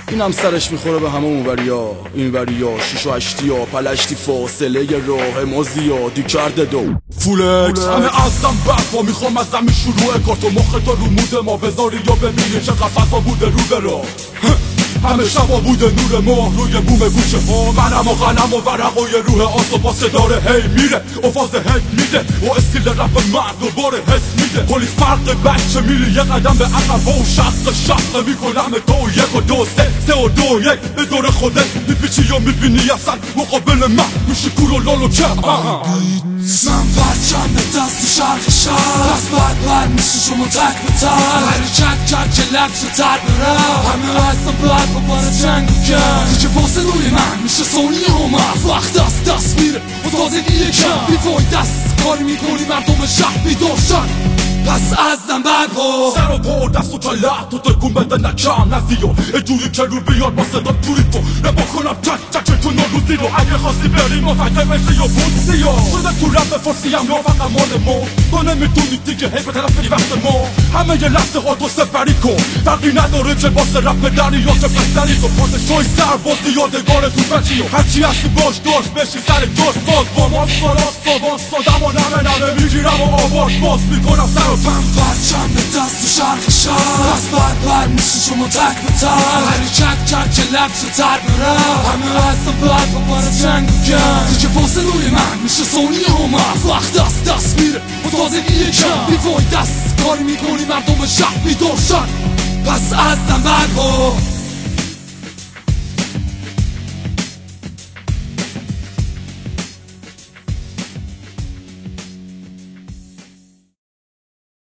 اینم سرش میخوره به همه اونوریا اینوریا، شیش و هشتیا پلشتی فاصله راه ما زیادی کرده دو فولکس همه ازم برفا میخوام ازم شروع کارت و مختا رو مود ما بذاری یا ببینی چه قفصا بوده رو برا همه شبا بوده نور ماه روی بوم گوشه ها منم و غنم و ورقای روح آسوباس داره هی میره افاز هی میده و استیل رپ من دوباره حس میده کلی فرق بچه میری یه قدم به عقب و شق میکنم دو یک و دو سه و دو یک به دور خودت میپیچی یا میبینی اصلا مقابل من میشی کور و لالو که من پرچم به دست شرق شهر پس بعد میشه شما تک به تر حرکت کرد که لبش تر بره همه هستم بعد با بار جنگ کرد دیگه پاسه روی من میشه سونی اومد وقت دست میره و تازگی یکم بیفای دست کاری میکنی مردم شهر بیداشن پس ازم برپا سر و پا دست و طلعت تو تکون بده نکم نزیار اجوری که رو بیاد با صدا توری تو نبا کنم تک تو نروزی رو اگه خواستی بریم مفکر بشی یا بودسی یا شده تو رب فرسی هم یا فقط مال ما تو نمیتونی دیگه هی به طرف بری وقت ما همه یه لحظه ها تو سفری کن فرقی نداره که واسه رپ دری یا چه پسری تو پاسه شوی سرباز یادگار تو بچی و هرچی هستی باش داشت بشی سر داشت باز با ما سادم و نمه میگیرم و آواز باز میکنم سر من پرچم به دست شرق شهر پس بعد میشه شما تک به تر حرکت کرد که لبش تر بره همه هستم بعد با بار جنگ کرد دیگه پاسه روی من میشه سونی اومد وقت دست میره و تازگی یکم بیفای دست کاری میکنی مردم شهر بیداشن پس ازم برپا